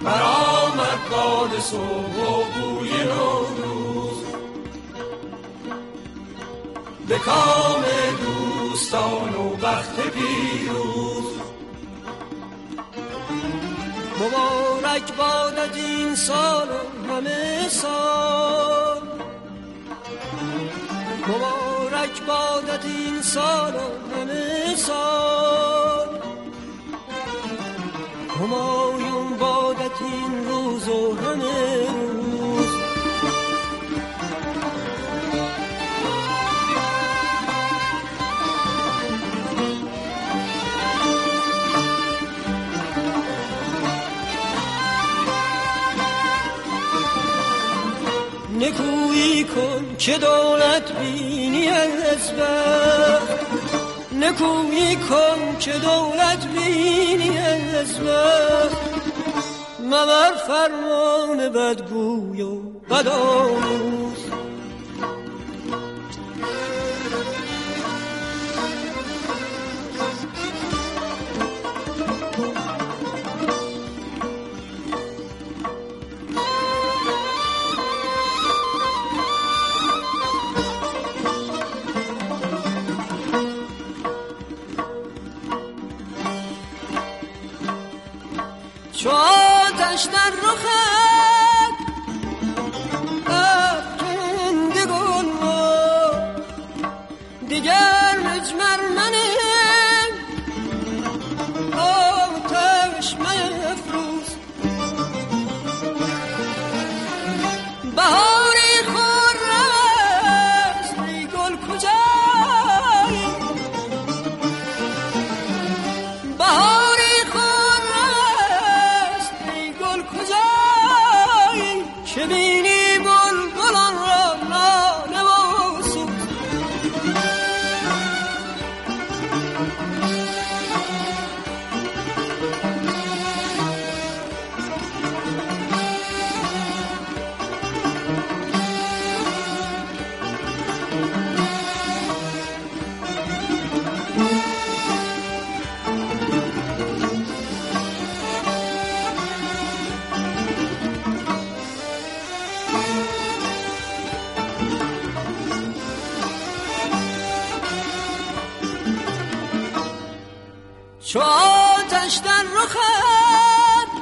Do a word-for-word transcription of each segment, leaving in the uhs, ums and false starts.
برآمد باد صبح و بوی نوروز، به کام دوستان و بخت پیروز. مبارک بادت این سال و همه سال، مبارک بادت این سال و همه سال، همایون بادت این روز و همه روز. نکویی کن که دولت بینی از وقت، نکویی کن که دولت بینی از وقت، مبر فرمان بدگوی و بدآموز. چو آتش در رخت افکنده گل ما، دیگر مجمر منه آتش مفروز. بهاری خرم است ای گل کجایی، بهاری که بینی بلبلان را ناله و سوز. چو آتش در رخت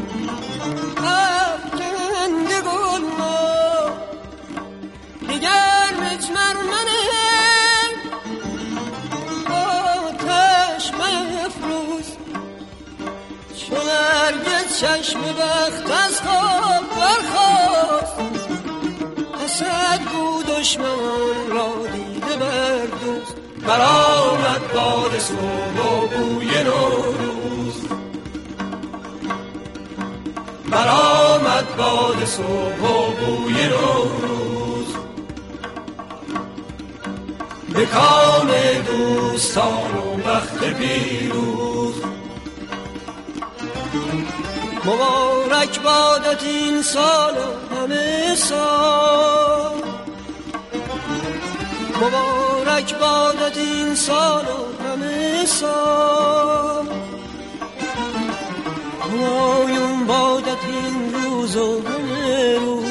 افکنده گل ما، دیگر مجمر منه آتش مفروز. چو نرگس چشم بخت از خواب برخاست، حسد گو دشمن را دیده بردوز. برآمد باد صبح و بوی نوروز، برآمد باد صبح و بوی نوروز، به کام دوستان و بخت پیروز. مبارک بادت این سال و همه سال، مبارک بادت این سال و همه سال، همایون بادت این روز و همه روز.